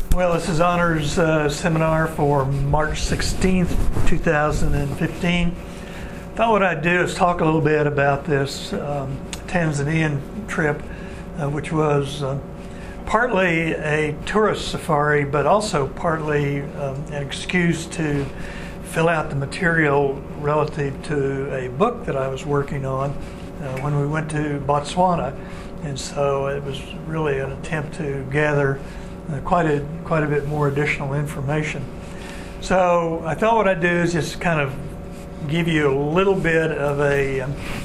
Well, this is Honors Seminar for March 16th, 2015. Thought what I'd do is talk a little bit about this Tanzanian trip, which was partly a tourist safari, but also partly an excuse to fill out the material relative to a book that I was working on when we went to Botswana. And so it was really an attempt to gather quite a bit more additional information. So I thought what I'd do is just kind of give you a little bit of a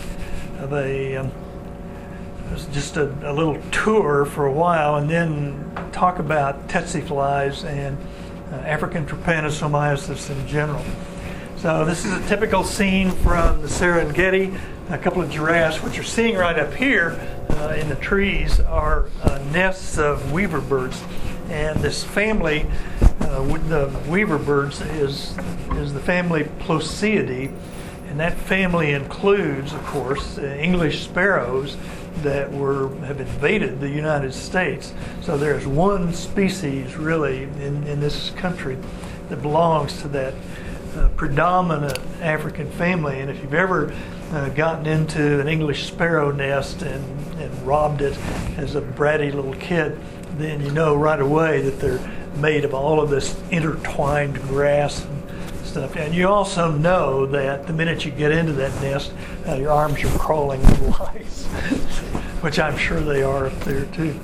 little tour for a while, and then talk about tsetse flies and African trypanosomiasis in general. So this is a typical scene from the Serengeti. A couple of giraffes, which you're seeing right up here in the trees, are nests of weaver birds. And this family, the weaver birds, is the family Plosiidae, and that family includes, of course, English sparrows that have invaded the United States. So there's one species really in this country that belongs to that predominant African family. And if you've ever gotten into an English sparrow nest and robbed it as a bratty little kid, then you know right away that they're made of all of this intertwined grass and stuff. And you also know that the minute you get into that nest, your arms are crawling with lice, which I'm sure they are up there too.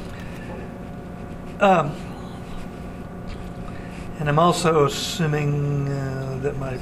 And I'm also assuming that my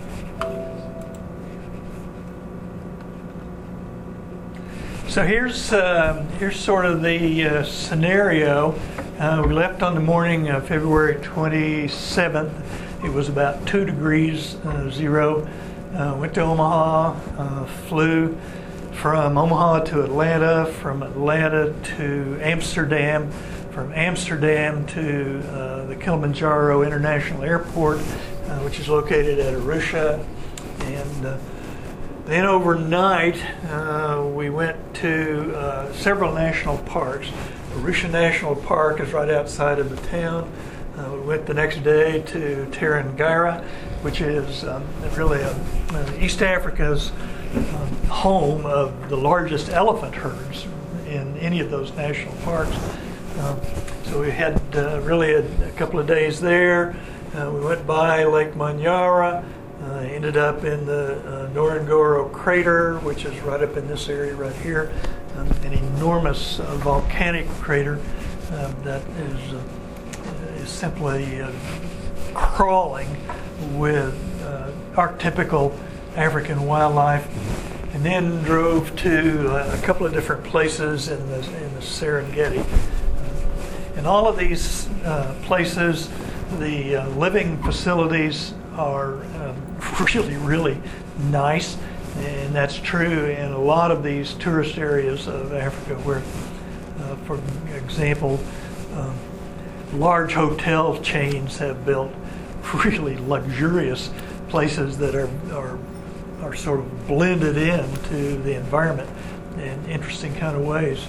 So here's sort of the scenario. We left on the morning of February 27th. It was about 2 degrees 0. Went to Omaha, flew from Omaha to Atlanta, from Atlanta to Amsterdam, from Amsterdam to the Kilimanjaro International Airport, which is located at Arusha. And then overnight, we went to several national parks. Arusha National Park is right outside of the town. We went the next day to Tarangire, which is really East Africa's home of the largest elephant herds in any of those national parks. So we had really a couple of days there. We went by Lake Manyara. Ended up in the Ngorongoro crater, which is right up in this area right here, an enormous volcanic crater that is simply crawling with archetypical African wildlife. And then drove to a couple of different places in the Serengeti. In all of these places, the living facilities are really nice, and that's true in a lot of these tourist areas of Africa where, for example, large hotel chains have built really luxurious places that are sort of blended into the environment in interesting kind of ways.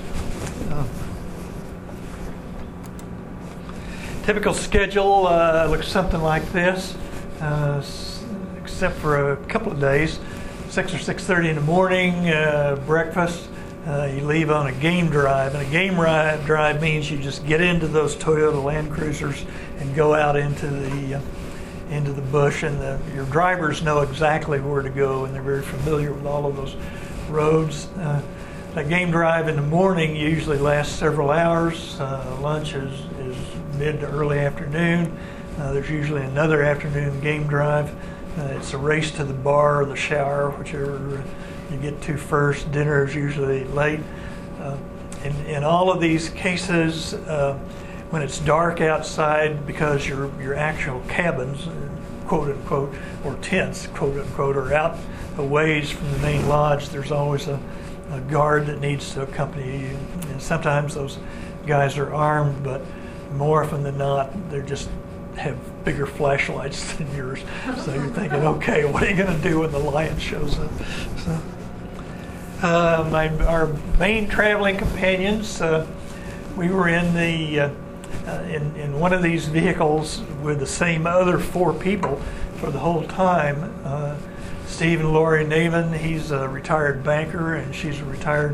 Typical schedule looks something like this. Except for a couple of days, 6 or 6:30 in the morning, breakfast. You leave on a game drive, and a game drive means you just get into those Toyota Land Cruisers and go out into the bush, and your drivers know exactly where to go, and they're very familiar with all of those roads. A game drive in the morning usually lasts several hours. Lunch is mid to early afternoon. There's usually another afternoon game drive. It's a race to the bar or the shower, whichever you get to first. Dinner is usually late. In all of these cases, when it's dark outside, because your actual cabins, quote unquote, or tents, quote unquote, are out a ways from the main lodge, there's always a guard that needs to accompany you. And sometimes those guys are armed, but more often than not, they're just have bigger flashlights than yours. So you're thinking, okay, what are you going to do when the lion shows up? So, our main traveling companions, we were in the in one of these vehicles with the same other 4 people for the whole time. Steve and Lori Navin, he's a retired banker and she's a retired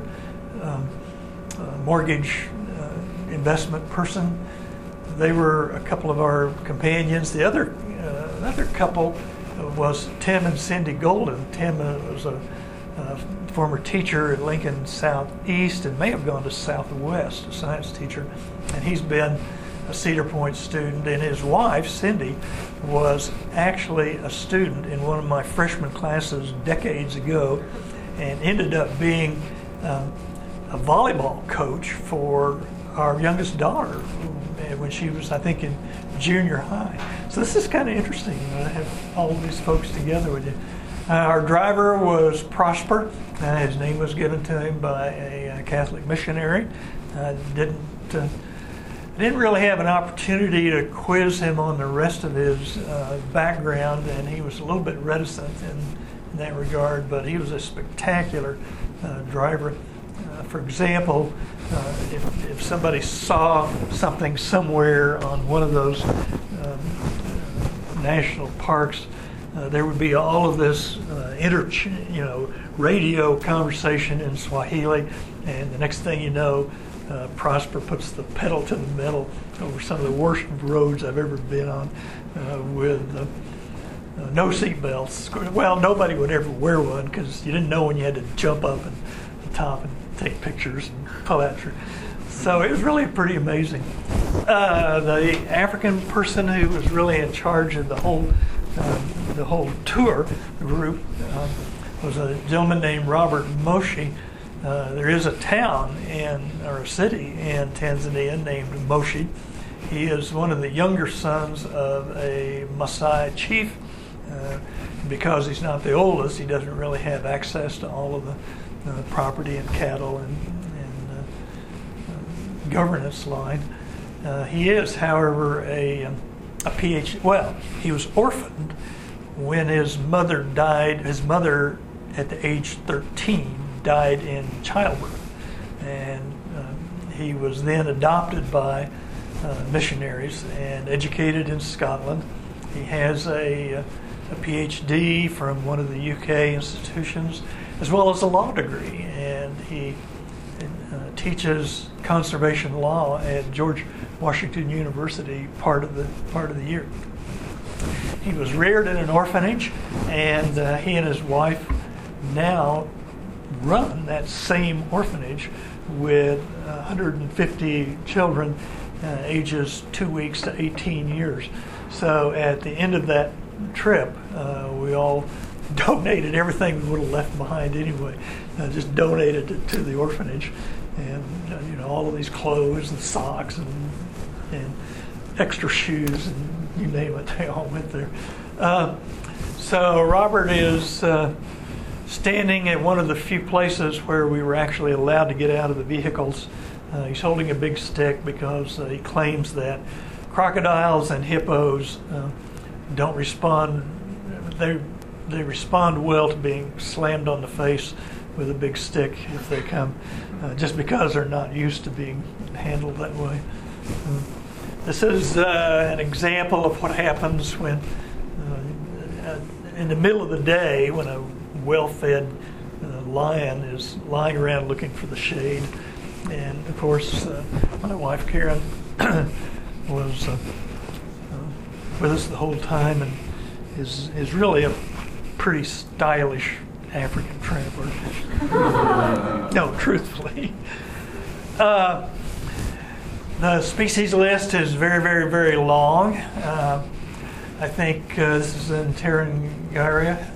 mortgage investment person. They were a couple of our companions. The other couple was Tim and Cindy Golden. Tim was a former teacher at Lincoln Southeast and may have gone to Southwest, a science teacher, and he's been a Cedar Point student. And his wife, Cindy, was actually a student in one of my freshman classes decades ago and ended up being a volleyball coach for our youngest daughter when she was, I think, in junior high. So this is kind of interesting. I have all of these folks together with you. Our driver was Prosper. His name was given to him by a Catholic missionary. Didn't really have an opportunity to quiz him on the rest of his background, and he was a little bit reticent in that regard, but he was a spectacular driver. For example, if somebody saw something somewhere on one of those national parks, there would be all of this radio conversation in Swahili, and the next thing you know, Prosper puts the pedal to the metal over some of the worst roads I've ever been on with no seat belts. Well, nobody would ever wear one because you didn't know when you had to jump up at the top and take pictures and pull that through. So it was really pretty amazing. The African person who was really in charge of the whole tour group was a gentleman named Robert Moshi. There is a town or a city in Tanzania named Moshi. He is one of the younger sons of a Maasai chief. Because he's not the oldest, he doesn't really have access to all of the property and cattle and governance line. He is, however, a PhD. Well, he was orphaned when his mother died. His mother, at the age 13, died in childbirth, and he was then adopted by missionaries and educated in Scotland. He has a PhD from one of the UK institutions, as well as a law degree, and he teaches conservation law at George Washington University part of the year. He was reared in an orphanage, and he and his wife now run that same orphanage with 150 children ages 2 weeks to 18 years. So at the end of that trip, we all donated everything we would have left behind anyway, just donated it to the orphanage, and all of these clothes and socks and extra shoes and you name it, they all went there. So Robert is standing at one of the few places where we were actually allowed to get out of the vehicles. He's holding a big stick because he claims that crocodiles and hippos don't respond. They respond well to being slammed on the face with a big stick if they come, just because they're not used to being handled that way. This is an example of what happens when, in the middle of the day, when a well-fed lion is lying around looking for the shade. And of course, my wife Karen was with us the whole time, and is really a pretty stylish African traveler. No, truthfully. The species list is very, very, very long. I think this is in Tarangire,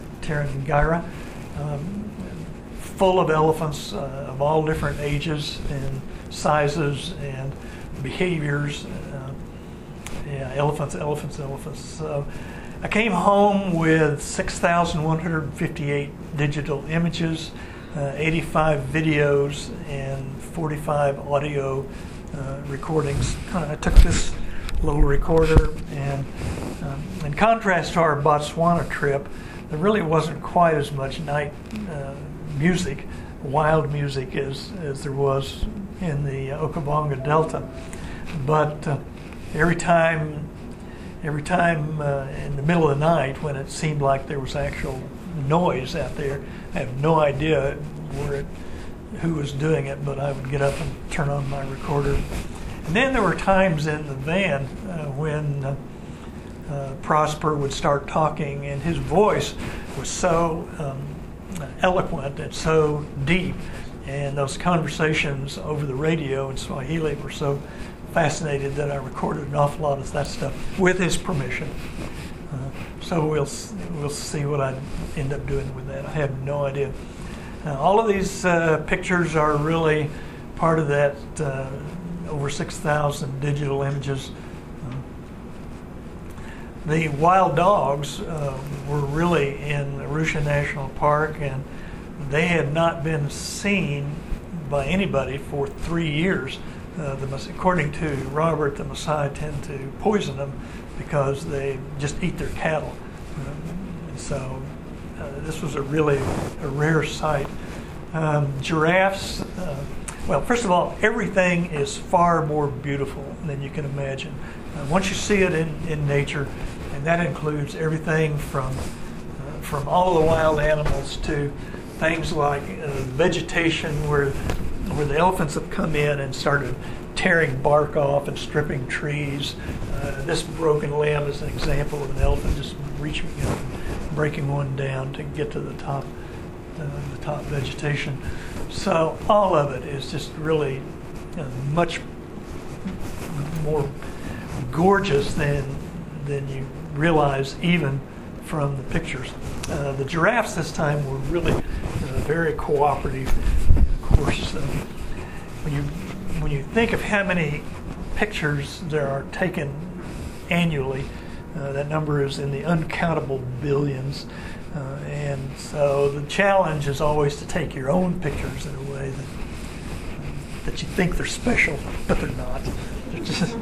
full of elephants of all different ages and sizes and behaviors. Elephants. So I came home with 6,158 digital images, 85 videos, and 45 audio recordings. I took this little recorder, and in contrast to our Botswana trip, there really wasn't quite as much night music, wild music, as there was in the Okavango Delta. But every time in the middle of the night when it seemed like there was actual noise out there, I have no idea who was doing it, but I would get up and turn on my recorder. And then there were times in the van when Prosper would start talking, and his voice was so eloquent and so deep, and those conversations over the radio in Swahili were so fascinated that I recorded an awful lot of that stuff with his permission. So we'll see what I end up doing with that. I have no idea. All of these pictures are really part of that over 6,000 digital images. The wild dogs were really in Arusha National Park, and they had not been seen by anybody for 3 years. According to Robert, the Maasai tend to poison them because they just eat their cattle. So this was a rare sight. Giraffes, well, first of all, everything is far more beautiful than you can imagine. Once you see it in nature, and that includes everything from all of the wild animals to things like vegetation where the elephants have come in and started tearing bark off and stripping trees. This broken limb is an example of an elephant just reaching up and breaking one down to get to the top vegetation. So all of it is just really much more gorgeous than you realize even from the pictures. The giraffes this time were really very cooperative. Of course, when you think of how many pictures there are taken annually, that number is in the uncountable billions. And so the challenge is always to take your own pictures in a way that you think they're special, but they're not. They're just,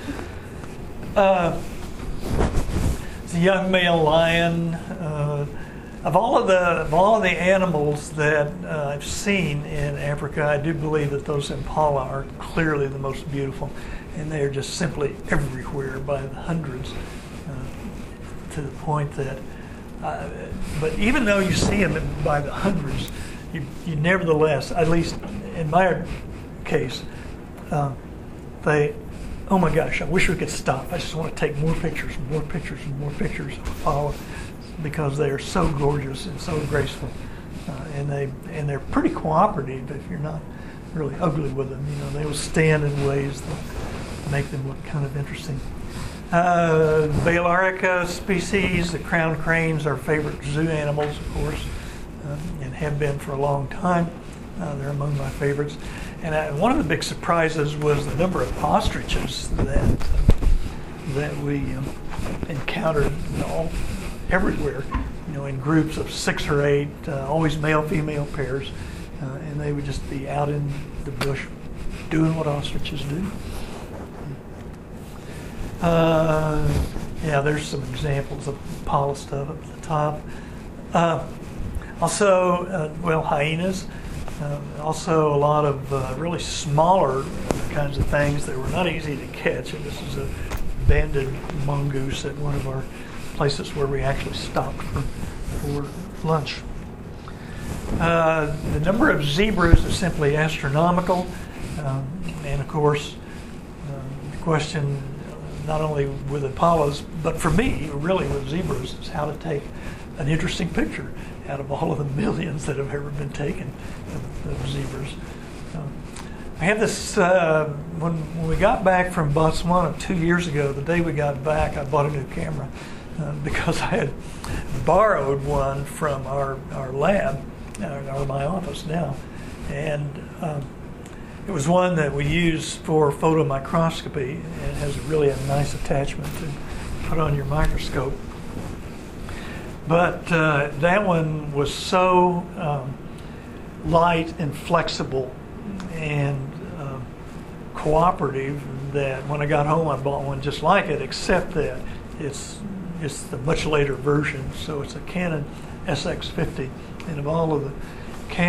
it's a young male lion. Of all of the animals that I've seen in Africa, I do believe that those impala are clearly the most beautiful, and they are just simply everywhere by the hundreds, to the point that. But even though you see them by the hundreds, you nevertheless, at least in my case, they, oh my gosh, I wish we could stop. I just want to take more pictures and more pictures and more pictures of all, because they are so gorgeous and so graceful, and they're pretty cooperative if you're not really ugly with them. You know, they will stand in ways that make them look kind of interesting. Balearica species, the crowned cranes are favorite zoo animals, of course, and have been for a long time. They're among my favorites. And one of the big surprises was the number of ostriches that we encountered everywhere, you know, in groups of 6 or 8, always male-female pairs, and they would just be out in the bush doing what ostriches do. Yeah, there's some examples of impala stuff up at the top. Also, well, hyenas. Also, a lot of really smaller kinds of things that were not easy to catch. And this is a banded mongoose at one of our places where we actually stopped for lunch. The number of zebras is simply astronomical. And of course, the question, not only with impalas, but for me, really with zebras, is how to take an interesting picture out of all of the millions that have ever been taken of zebras. I had this, when we got back from Botswana 2 years ago, the day we got back, I bought a new camera because I had borrowed one from our lab, or my office now, and it was one that we use for photomicroscopy, and it has really a nice attachment to put on your microscope. But that one was so light and flexible and cooperative that when I got home I bought one just like it, except that it's the much later version. So it's a Canon SX50, and of all of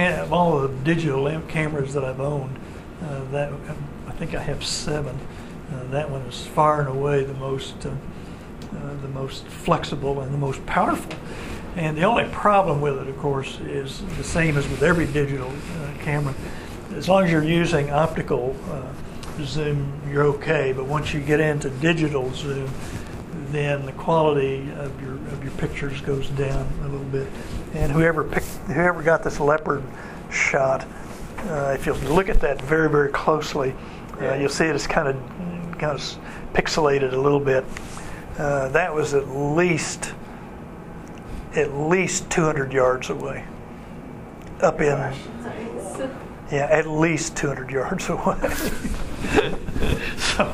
the digital cameras that I've owned, that I think I have 7. That one is far and away the most flexible and the most powerful. And the only problem with it, of course, is the same as with every digital camera. As long as you're using optical zoom, you're okay. But once you get into digital zoom, then the quality of your pictures goes down a little bit. And whoever got this leopard shot, if you look at that very, very closely, you'll see it's kind of pixelated a little bit. That was at least 200 yards away. At least 200 yards away. So,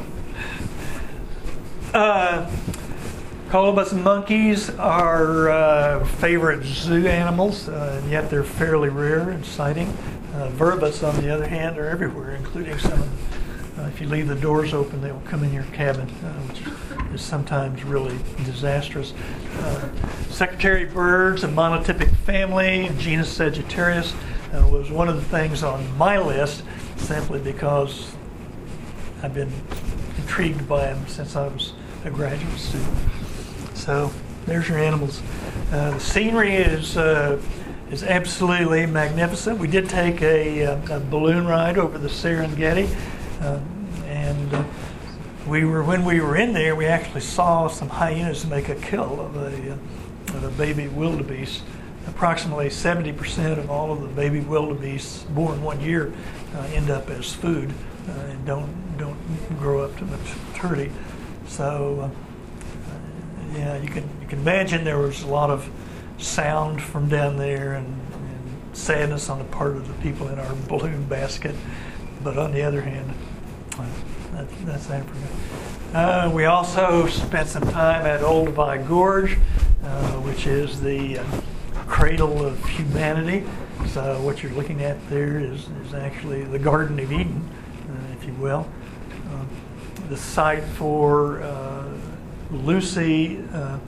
colobus monkeys are favorite zoo animals, and yet they're fairly rare in sighting. Vervets, on the other hand, are everywhere, including some. If you leave the doors open, they will come in your cabin, which is sometimes really disastrous. Secretary birds, a monotypic family, genus Sagittarius, was one of the things on my list, simply because I've been intrigued by them since I was a graduate student. So there's your animals. The scenery is absolutely magnificent. We did take a balloon ride over the Serengeti, and when we were in there, we actually saw some hyenas make a kill of a baby wildebeest. Approximately 70% of all of the baby wildebeests born 1 year end up as food and don't grow up to maturity. So yeah, you can imagine there was a lot of sound from down there and sadness on the part of the people in our balloon basket. But on the other hand, that's Africa. We also spent some time at Olduvai Gorge, which is the cradle of humanity. So what you're looking at there is actually the Garden of Eden, if you will. The site for Lucy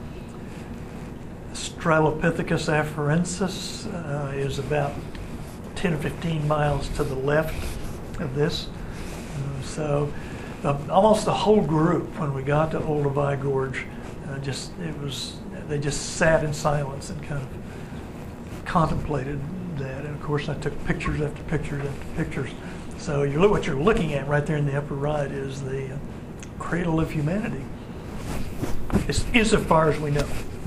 Australopithecus afarensis is about 10 or 15 miles to the left of this. So almost the whole group, when we got to Olduvai Gorge, they just sat in silence and kind of contemplated that. And of course, I took pictures after pictures after pictures. So what you're looking at right there in the upper right is the cradle of humanity, insofar as we know.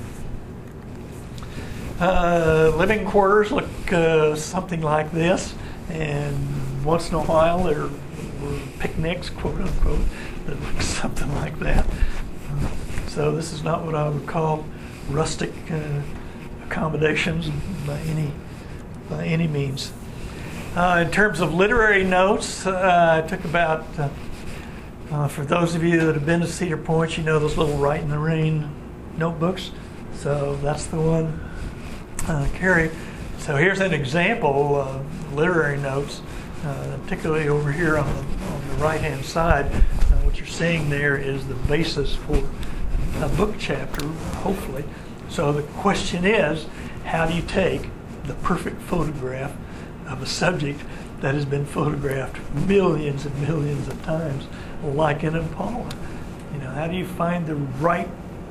Living quarters look something like this, and once in a while there were picnics, quote unquote, that look something like that. So this is not what I would call rustic accommodations by any means. In terms of literary notes, I took about, for those of you that have been to Cedar Point, you know those little Write in the Rain notebooks. So that's the one I carry. So here's an example of literary notes, particularly over here on the right-hand side. What you're seeing there is the basis for a book chapter, hopefully. So the question is, how do you take the perfect photograph of a subject that has been photographed millions and millions of times, like an impala? How do you find the right,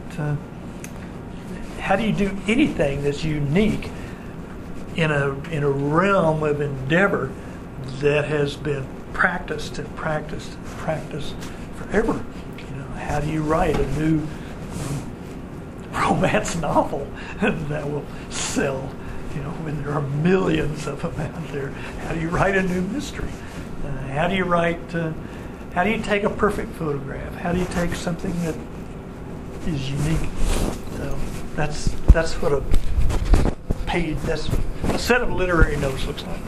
how do you do anything that's unique in a realm of endeavor that has been practiced and practiced and practiced forever? How do you write a new romance novel that will sell, when there are millions of them out there? How do you write a new mystery? How do you take a perfect photograph? How do you take something that is unique? So that's what a set of literary notes looks like.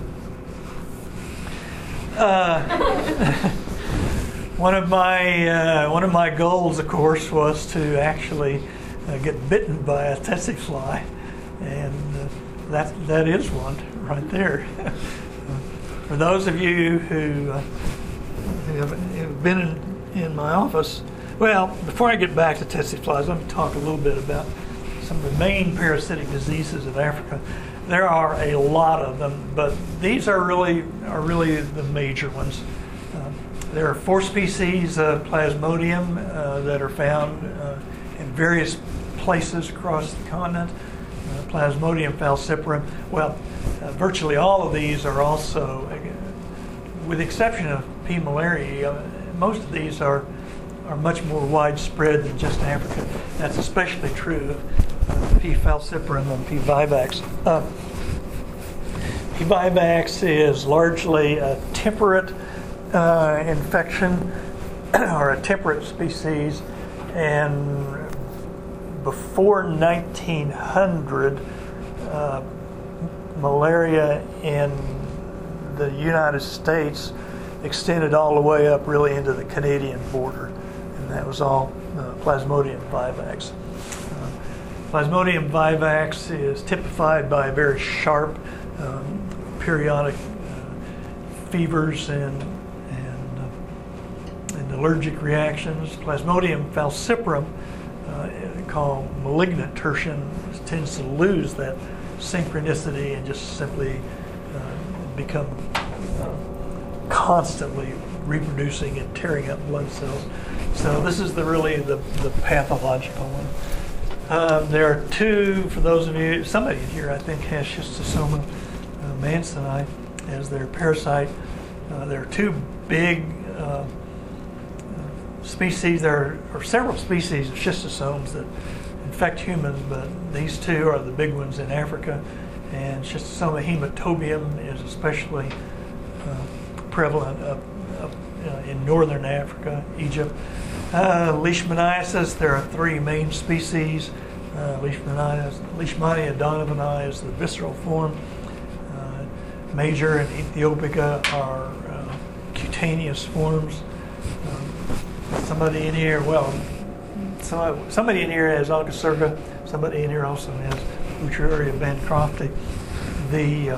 One of my goals, of course, was to actually get bitten by a tsetse fly, and that is one right there. For those of you who have been in my office, well, before I get back to tsetse flies, let me talk a little bit about some of the main parasitic diseases of Africa. There are a lot of them, but these are really the major ones. There are 4 species of Plasmodium that are found in various places across the continent. Plasmodium falciparum. Well, virtually all of these are also, with the exception of P. malariae, most of these are much more widespread than just Africa. That's especially true of P. falciparum and P. vivax. P. vivax is largely a temperate infection or a temperate species, and before 1900, malaria in the United States extended all the way up really into the Canadian border, and that was all Plasmodium vivax. Plasmodium vivax is typified by very sharp periodic fevers and allergic reactions. Plasmodium falciparum, called malignant tertian, tends to lose that synchronicity and just simply become constantly reproducing and tearing up blood cells. So this is really the pathological one. There are 2, for those of you, somebody here I think has Schistosoma mansoni as their parasite. There are 2 big species. There are several species of schistosomes that infect humans, but these 2 are the big ones in Africa. And Schistosoma hematobium is especially prevalent up in northern Africa, Egypt. Leishmaniasis, there are 3 main species. Leishmania donovani is the visceral form. Major and Ethiopica are cutaneous forms. Somebody in here, somebody in here has Onchocerca. Somebody in here also has Wuchereria bancrofti. The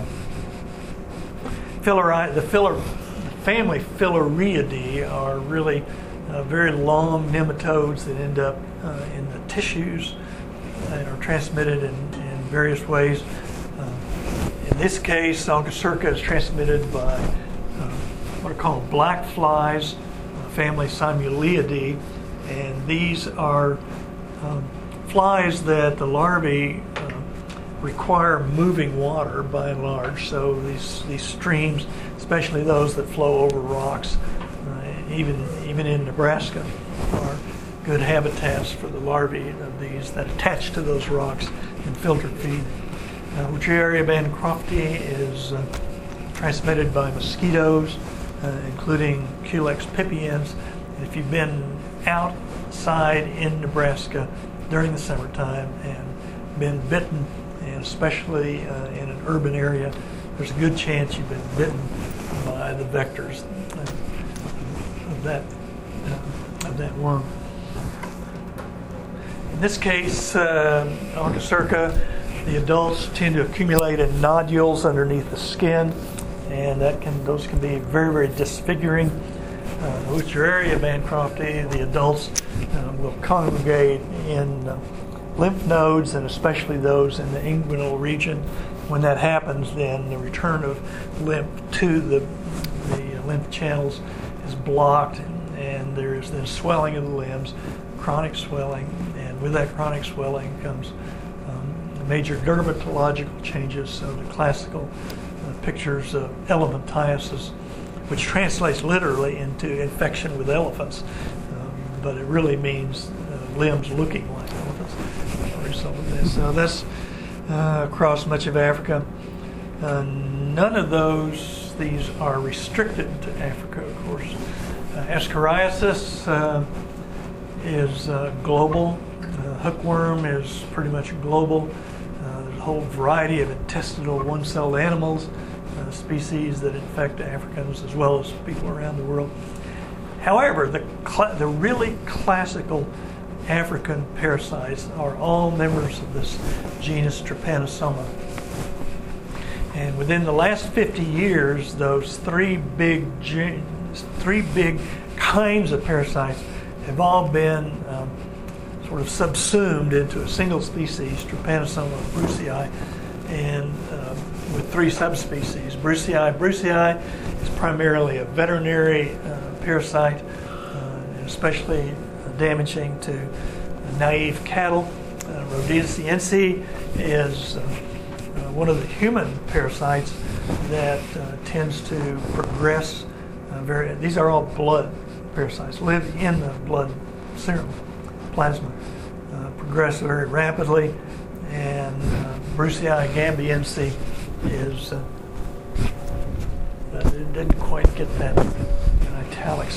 family Filariidae are really very long nematodes that end up in the tissues and are transmitted in various ways. In this case, Onchocerca is transmitted by what are called black flies, family Simuliidae, and these are flies that the larvae require moving water by and large. So these streams, especially those that flow over rocks, even in Nebraska, are good habitats for the larvae of these that attach to those rocks and filter feed. Wuchereria bancrofti is transmitted by mosquitoes, including Culex pipiens. And if you've been outside in Nebraska during the summertime and been bitten, and especially in an urban area, there's a good chance you've been bitten by the vectors of that worm. In this case, Onchocerca, the adults tend to accumulate in nodules underneath the skin, and those can be very, very disfiguring. Wuchereria bancrofti, the adults will congregate in lymph nodes, and especially those in the inguinal region. When that happens, then the return of lymph to the lymph channels is blocked, and there's then swelling of the limbs, chronic swelling, and with that chronic swelling comes major dermatological changes. So the classical pictures of elephantiasis, which translates literally into infection with elephants, but it really means limbs looking like elephants as a result of this. So that's across much of Africa. None of these are restricted to Africa, of course. Ascariasis is global. Hookworm is pretty much global. There's a whole variety of intestinal one-celled animals, species that infect Africans as well as people around the world. However, the really classical African parasites are all members of this genus Trypanosoma. And within the last 50 years, those three big kinds of parasites have all been sort of subsumed into a single species, Trypanosoma brucei, and with 3 subspecies. Brucei is primarily a veterinary parasite, especially damaging to naive cattle. Rhodesiense is one of the human parasites that tends to progress these are all blood parasites, live in the blood serum, plasma, progress very rapidly, and Brucei gambiense is, it didn't quite get that in italics.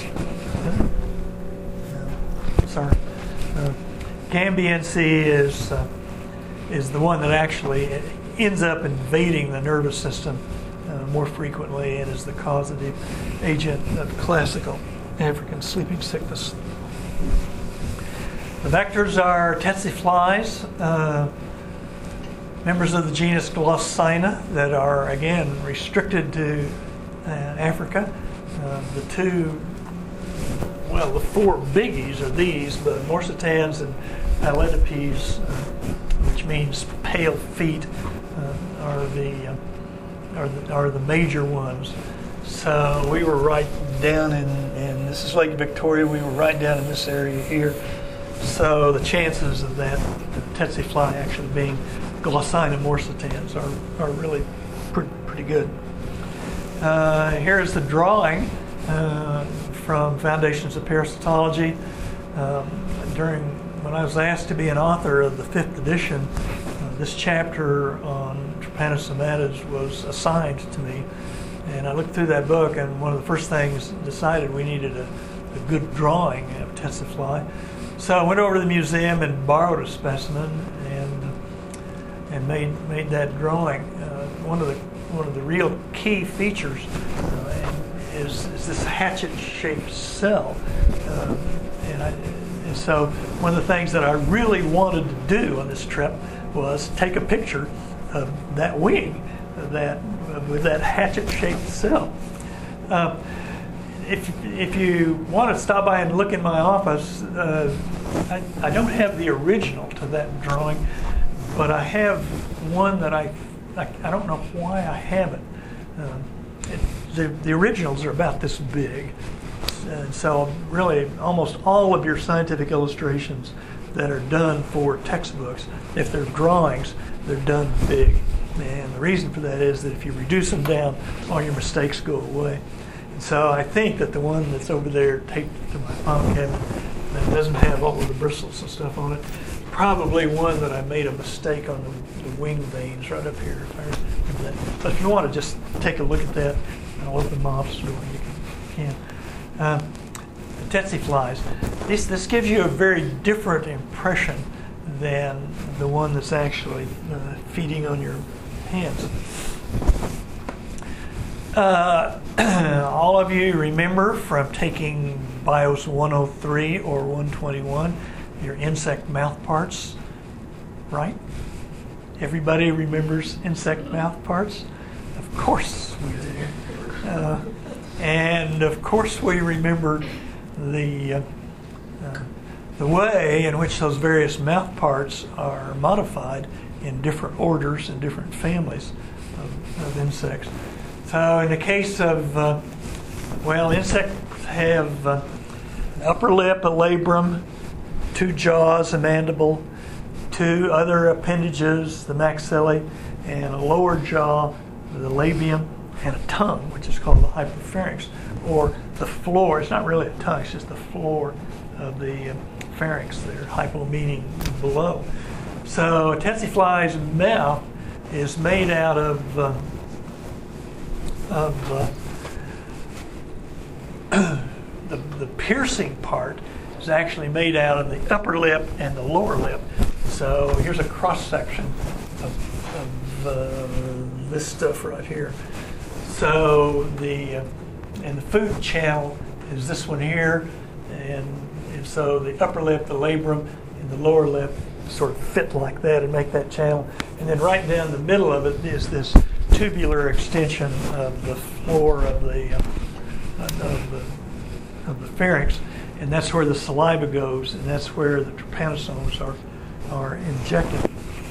Sorry. Gambiense is the one that actually ends up invading the nervous system more frequently and is the causative agent of classical African sleeping sickness. The vectors are tsetse flies, members of the genus Glossina that are, again, restricted to Africa. The four biggies are these, but morsitans and paletipes, which means pale feet, are the major ones. So we were right down in this is Lake Victoria. We were right down in this area here. So the chances of that tsetse fly actually being Glossina morsitans are really pretty good. Here's the drawing from Foundations of Parasitology. When I was asked to be an author of the 5th edition, this chapter on trypanosomatids was assigned to me. And I looked through that book, and one of the first things decided we needed a good drawing of tsetse fly. So I went over to the museum and borrowed a specimen and made that drawing. One of the real key features is this hatchet-shaped cell, and so one of the things that I really wanted to do on this trip was take a picture of that wing, with that hatchet-shaped cell. If you want to stop by and look in my office, I don't have the original to that drawing, but I have one that I don't know why I have it. The originals are about this big, and so really almost all of your scientific illustrations that are done for textbooks, if they're drawings, they're done big. And the reason for that is that if you reduce them down, all your mistakes go away. And so I think that the one that's over there taped to my file cabinet that doesn't have all of the bristles and stuff on it, probably one that I made a mistake on the wing veins right up here, if I remember that. But if you want to just take a look at that, I'll open them off so you can. Tsetse flies. This gives you a very different impression than the one that's actually feeding on your hands. All of you remember from taking BIOS 103 or 121 your insect mouth parts, right? Everybody remembers insect mouth parts? Of course we do. And of course we remember the way in which those various mouth parts are modified in different orders and different families of insects. So in the case of, insects have an upper lip, a labrum, 2 jaws, a mandible, 2 other appendages, the maxillae, and a lower jaw, the labium, and a tongue, which is called the hypopharynx, or the floor. It's not really a tongue, it's just the floor of the pharynx there, hypo meaning below. So a tsetse fly's mouth is made out of the piercing part is actually made out of the upper lip and the lower lip. So here's a cross section of this stuff right here. So the food channel is this one here, and so the upper lip, the labrum, and the lower lip sort of fit like that and make that channel. And then right down the middle of it is this tubular extension of the floor of the pharynx, and that's where the saliva goes, and that's where the trypanosomes are injected.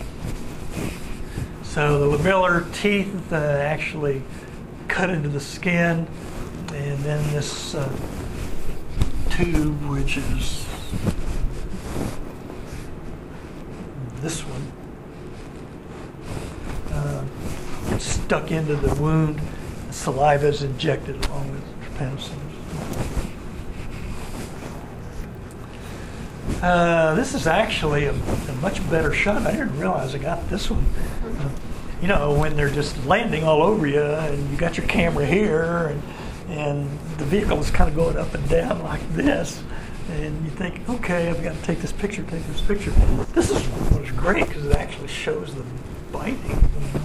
So the lamellar teeth actually cut into the skin, and then this tube, which is this one, gets stuck into the wound. Saliva is injected along with trypanosomes. This is actually a much better shot. I didn't realize I got this one. You know, when they're just landing all over you, and you got your camera here, and the vehicle is kind of going up and down like this, and you think, okay, I've got to take this picture, This is what is great because it actually shows the biting.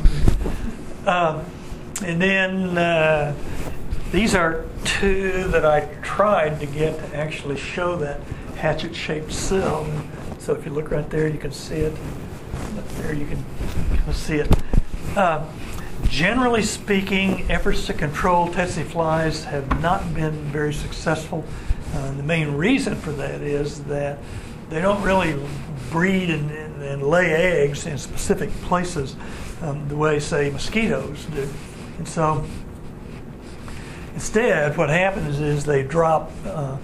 And then these are two that I tried to get to actually show that hatchet-shaped sill. So if you look right there, you can see it. Up there, you can see it. Generally speaking, efforts to control tsetse flies have not been very successful. The main reason for that is that they don't really breed and lay eggs in specific places the way, say, mosquitoes do. And so instead, what happens is they drop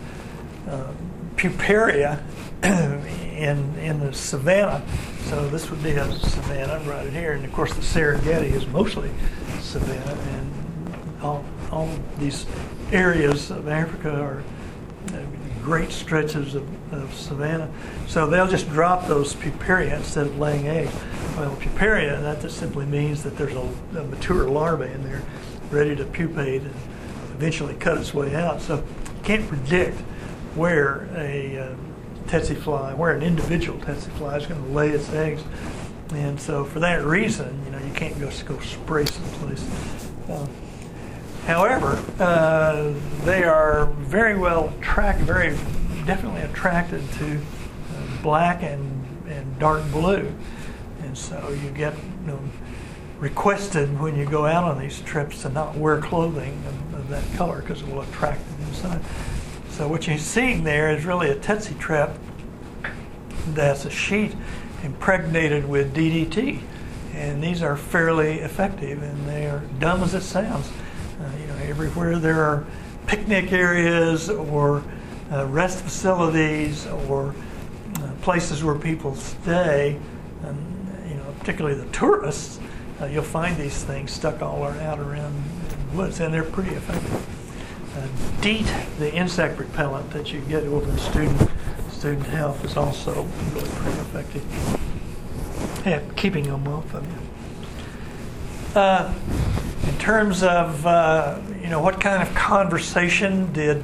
puparia in the savanna. So this would be a savanna right here, and of course the Serengeti is mostly savanna, and all these areas of Africa are great stretches of savanna. So they'll just drop those puparia instead of laying eggs. Well, puparia, that just simply means that there's a mature larva in there ready to pupate and eventually cut its way out. So you can't predict where where an individual tsetse fly is going to lay its eggs. And so for that reason, you know, you can't go spray someplace. However, they are very definitely attracted to black and dark blue. And so you get requested when you go out on these trips to not wear clothing of that color because it will attract them inside. So what you're seeing there is really a tsetse trap that's a sheet impregnated with DDT. And these are fairly effective, and they are dumb as it sounds. Everywhere there are picnic areas or rest facilities or places where people stay, particularly the tourists, you'll find these things stuck all out around the woods, and they're pretty effective. DEET, the insect repellent that you get over in student health, is also really pretty effective at keeping them off of you. In terms of what kind of conversation did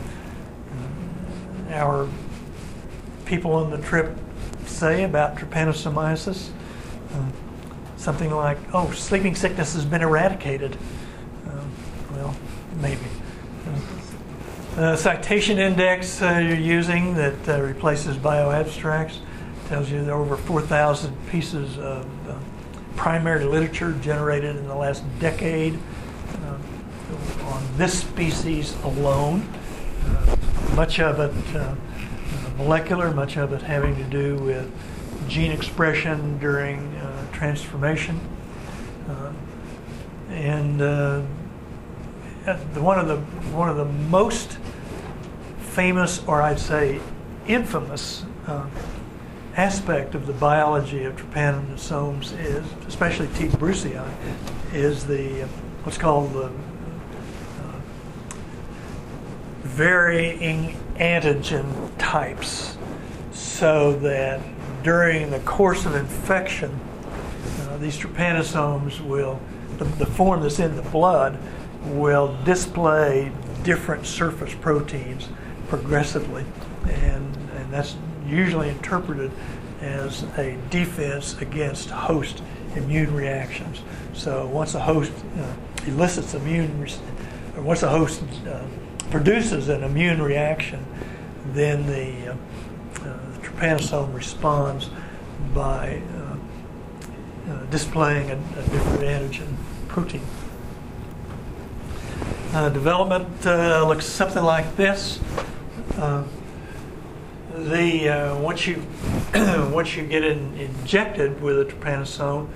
our people on the trip say about trypanosomiasis? Something like, "Oh, sleeping sickness has been eradicated." Well, maybe. The citation index you're using that replaces bioabstracts tells you there are over 4,000 pieces of primary literature generated in the last decade on this species alone. Much of it molecular, much of it having to do with gene expression during transformation. One of the most famous, or I'd say infamous, aspect of the biology of trypanosomes is, especially T. brucei, is the what's called the varying antigen types, so that during the course of infection, these trypanosomes will, the form that's in the blood, will display different surface proteins progressively, and that's usually interpreted as a defense against host immune reactions. So once a host elicits once a host produces an immune reaction, then the trypanosome responds by displaying a different antigen protein. Development looks something like this. Once you get injected with a trypanosome,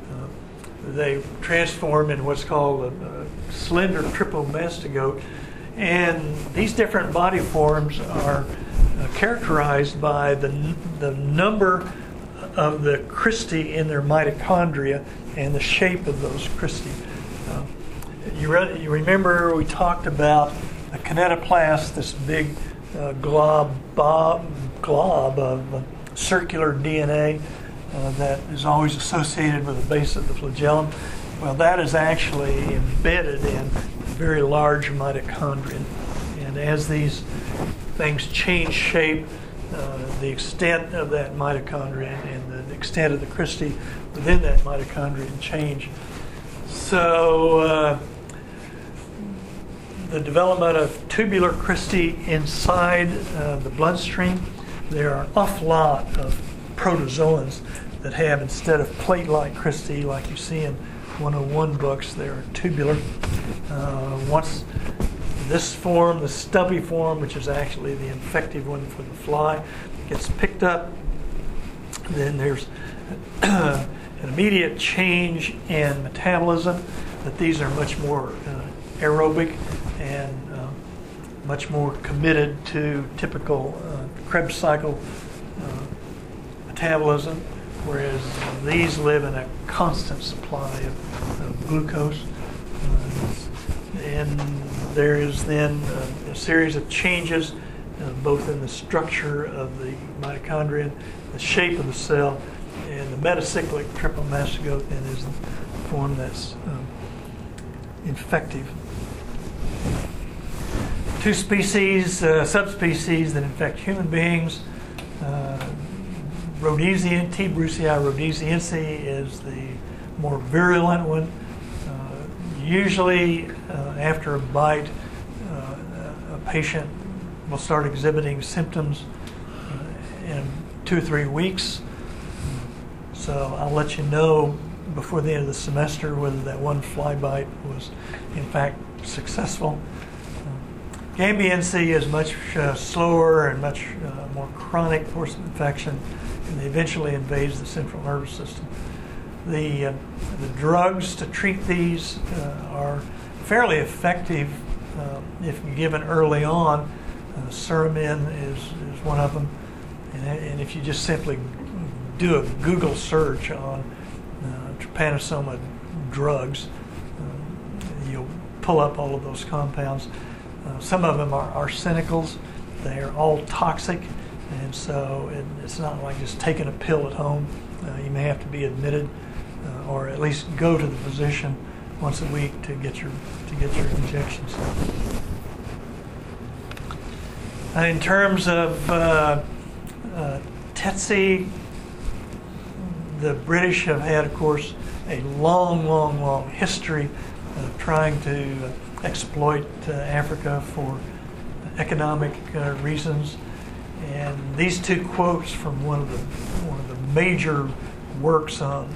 they transform in what's called a slender trypomastogote, And these different body forms are characterized by the number of the cristae in their mitochondria and the shape of those cristae. You remember we talked about the kinetoplast, this big glob of circular DNA that is always associated with the base of the flagellum. Well, that is actually embedded in very large mitochondria. And as these things change shape, the extent of that mitochondria and the extent of the cristae within that mitochondria change. So the development of tubular cristae inside the bloodstream, there are an awful lot of protozoans that have, instead of plate-like cristae like you see in 101 books, they are tubular. Once this form, the stumpy form, which is actually the infective one for the fly, gets picked up, then there's an immediate change in metabolism, that these are much more aerobic and much more committed to typical Krebs cycle metabolism, whereas these live in a constant supply of glucose. And there is then a series of changes both in the structure of the mitochondria, the shape of the cell, and the metacyclic triple mastocytosis then is the form that's infective. Two species, subspecies that infect human beings. Rhodesian, T. brucei rhodesiense is the more virulent one. Usually after a bite, a patient will start exhibiting symptoms in 2 or 3 weeks. So I'll let you know before the end of the semester whether that one fly bite was in fact successful. Gambiense is much slower and much more chronic course of infection, and eventually invades the central nervous system. The drugs to treat these are fairly effective if given early on. Suramin is one of them, and if you just simply do a Google search on trypanosoma drugs, you'll pull up all of those compounds. Some of them are arsenicals. They are all toxic, and so it's not like just taking a pill at home. You may have to be admitted, or at least go to the physician once a week to get your injections. In terms of Tsetse, the British have had, of course, a long history of trying to exploit Africa for economic reasons. And these two quotes from one of the major works on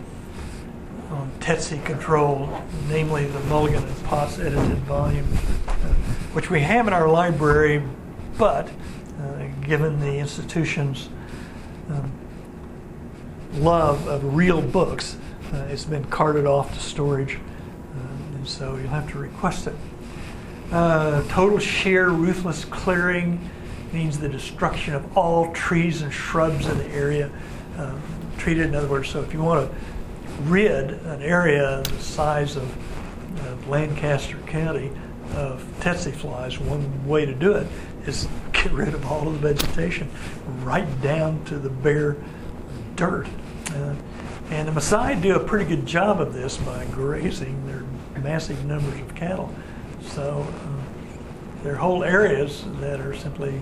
Tsetse control, namely the Mulligan and Potts edited volume, which we have in our library, but given the institution's love of real books, it's been carted off to storage, and so you'll have to request it. Total sheer ruthless clearing means the destruction of all trees and shrubs in the area treated. In other words, so if you want to rid an area the size of Lancaster County of Tsetse flies, one way to do it is get rid of all of the vegetation right down to the bare dirt. And the Maasai do a pretty good job of this by grazing their massive numbers of cattle. So there are whole areas that are simply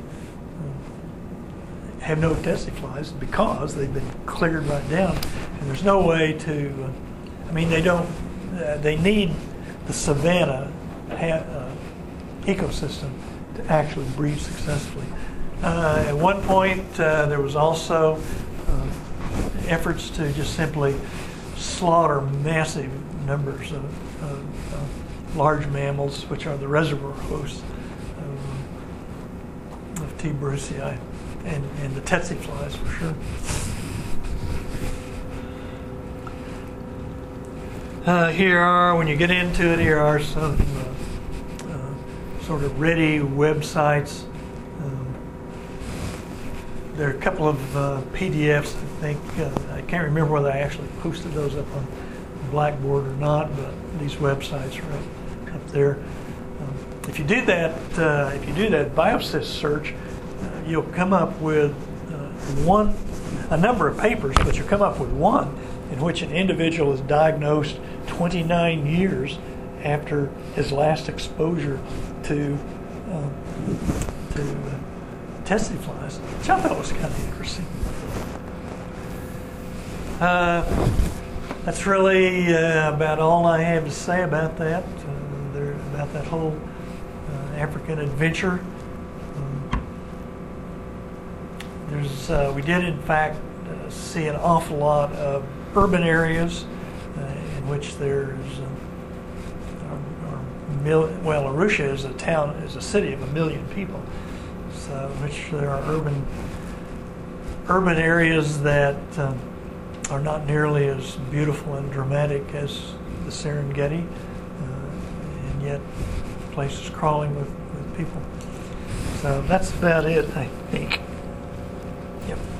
have no Tsetse flies because they've been cleared right down, and there's no way to. They need the savanna ecosystem to actually breed successfully. At one point, there was also efforts to just simply slaughter massive numbers of large mammals, which are the reservoir hosts of T. brucei and the Tsetse flies for sure. Here are, when you get into it, here are some sort of ready websites. There are a couple of PDFs, I think. I can't remember whether I actually posted those up on Blackboard or not, but these websites are up there. If you do that Biosys search, you'll come up with a number of papers, but you'll come up with one in which an individual is diagnosed 29 years after his last exposure to testing flies, which I thought was kind of interesting. That's really about all I have to say about that. About that whole African adventure. We did in fact see an awful lot of urban areas in which there's Arusha is a city of 1 million people, so which there are urban areas that are not nearly as beautiful and dramatic as the Serengeti, and yet places crawling with people. So that's about it, I think. Yep.